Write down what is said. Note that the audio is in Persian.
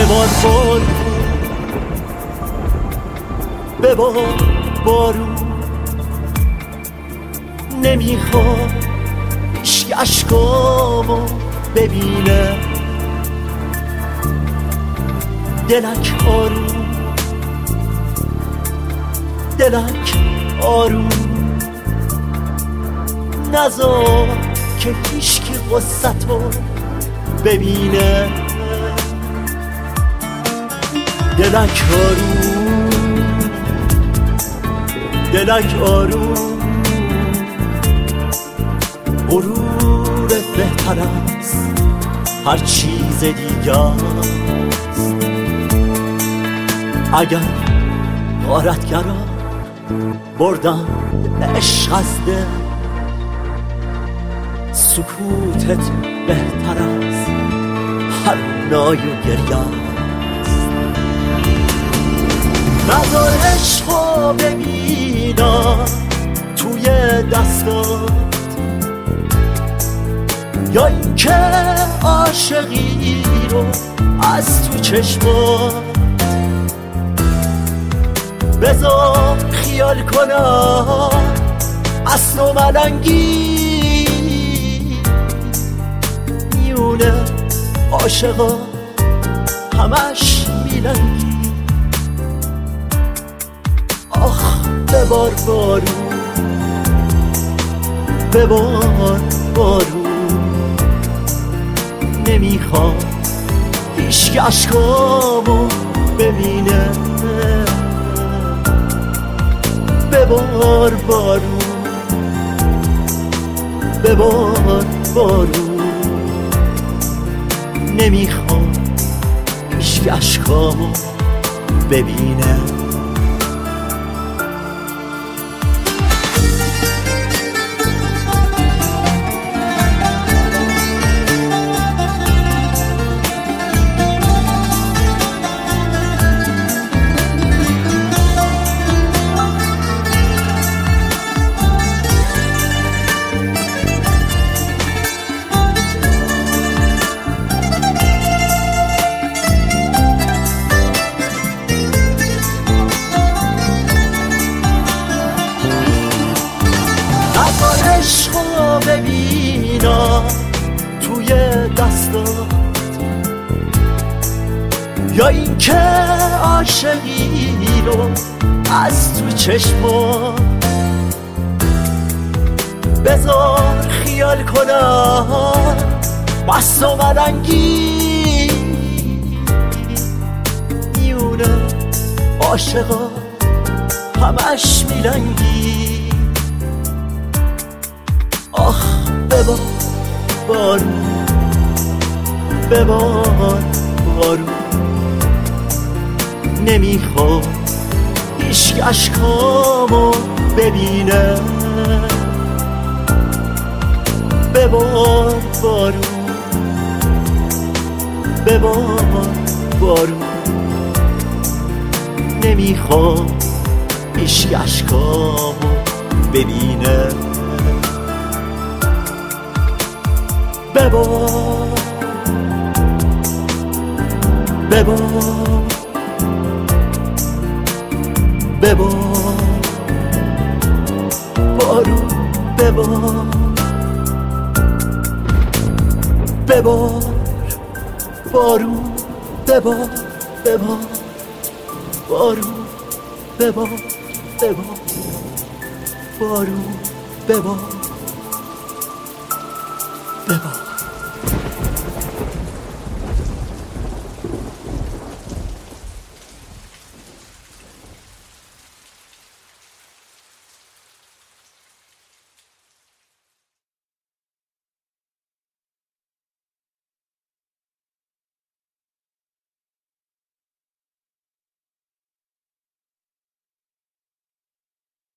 ببار ببار بارون، نمیخواد هیچ اشکامو ببینه. دلک آروم، دلک آروم، نذار که هیچکی غصتو ببینه. دلک آروم، دلک آروم، غرور بهتر از هر چیز دیگه است. اگر غارتگرا بردن عشق از دل، سکوتت بهتر از هر نای و گریه است. نذار عشقو ببینم توی دستات، یا اینکه عاشقی رو از تو چشمات. بذار خیال کنم اصل و ملنگی میونه عاشقا همش میلنگی. آخ ببار بارون، ببار بارون، نمیخواد هیچ اشکامو ببینه. ببار بارون، ببار بارون، نمیخواد هیچ اشکامو ببینه. عشقو ببینم توی دستات، یا اینکه عاشقی رو از تو چشمات. بذار خیال کنم مست و ملنگی میونه عاشقا همش میلنگی. آخ ببار بارون، ببار بارون، نمیخواد هیچ اشکامو ببینه. ببار بارون، ببار بارون، نمیخواد هیچ اشکامو ببینه. ببار ببار ببار بارون، ببار ببار بارون، ببار ببار بارون، ببار ببار بارون، ببار ببار.